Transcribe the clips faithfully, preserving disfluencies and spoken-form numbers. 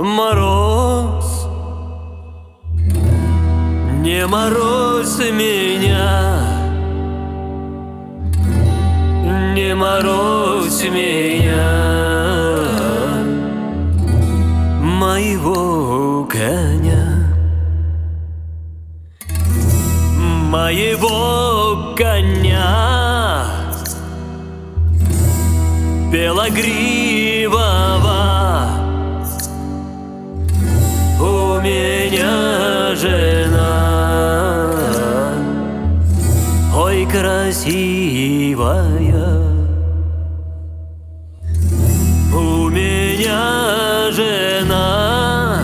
мороз, не морозь меня, не морозь меня, моего коня, моего коня белогривого. У меня жена, ой, красивая. У меня жена,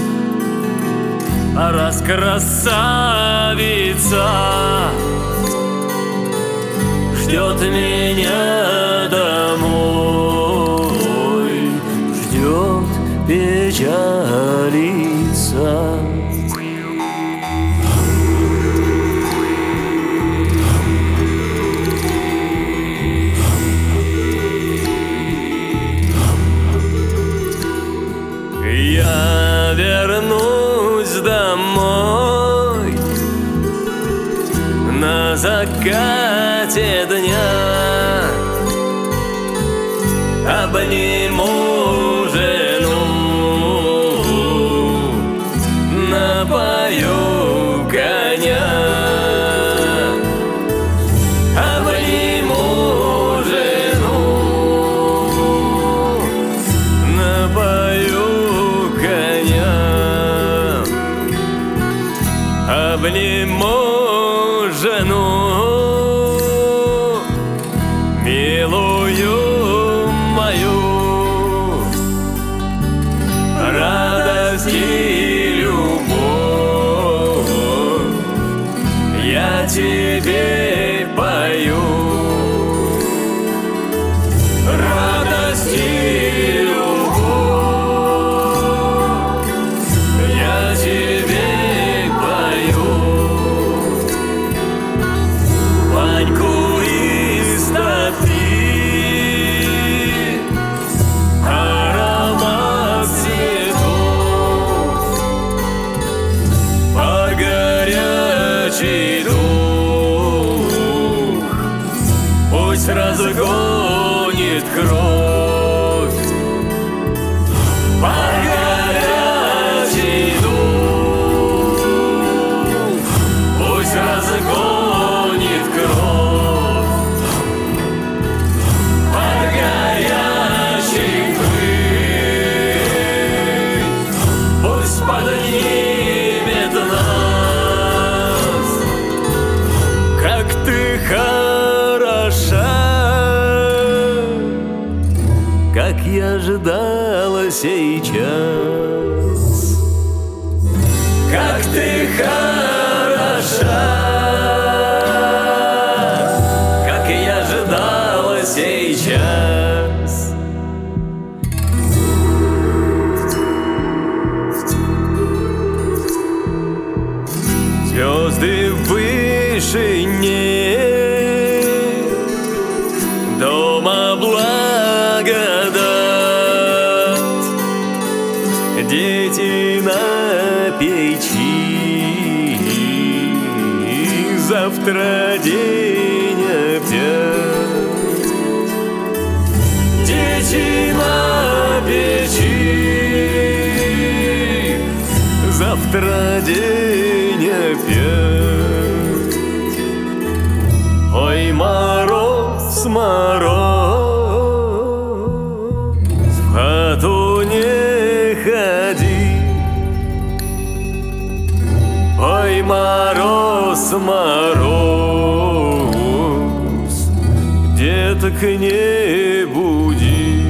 раскрасавица, ждет меня домой, ждет, печалится. Я вернусь домой на закате дня, обниму жену, напою коня, обниму жену, напою коня, обниму жену, милую мою, радость и любовь я тебе пою, радость и любовь я тебе пою. Ваньку истопи, аромат цветов, под горячий дух, пусть разгонит кровь, под горячий дух, пусть разгонит кровь, под горячий пыль, пусть поднимет нас. Как ты хороша, как я ждала сейчас, как ты хороша, как я ждала сейчас. Звезды в вышине, дома благодать, дети на печи, завтра день опять. Дети на печи, завтра день опять. Ой, мороз, мороз, в хату не ходи. Ой, мороз, мороз, деток не буди.